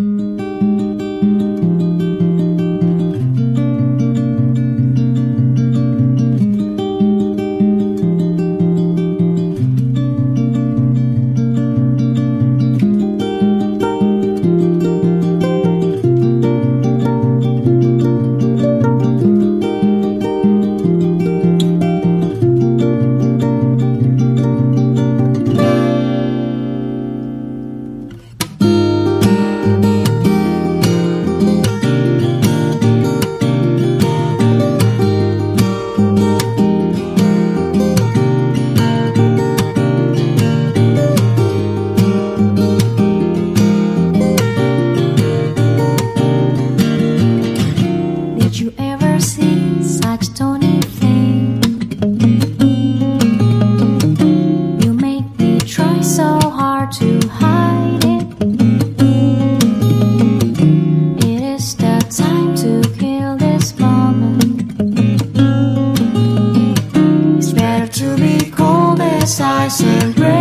Ice and rain.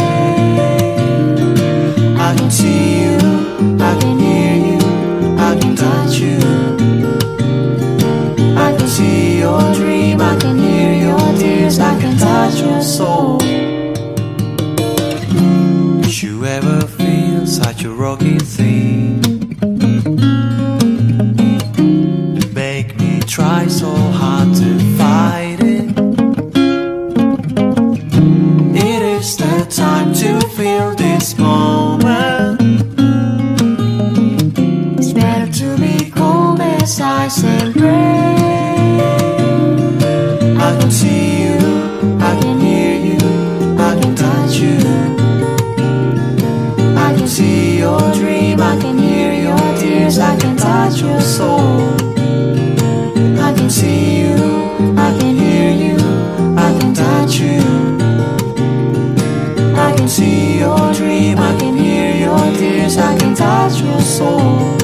I can see you, I can hear you, I can touch you. I can see your dream, I can hear your tears, I can touch your soul. Did you ever feel such a rocky thing? Make me try so hard to fight it. It's the time to feel this moment. It's better to be cold as ice and rain. I can see you, I can hear you, I can touch you. I can see your dream, I can hear your tears, I can touch your soul. I can see you, I can hear you, I can touch you. I can see your dream, I can hear your tears, I can touch your soul.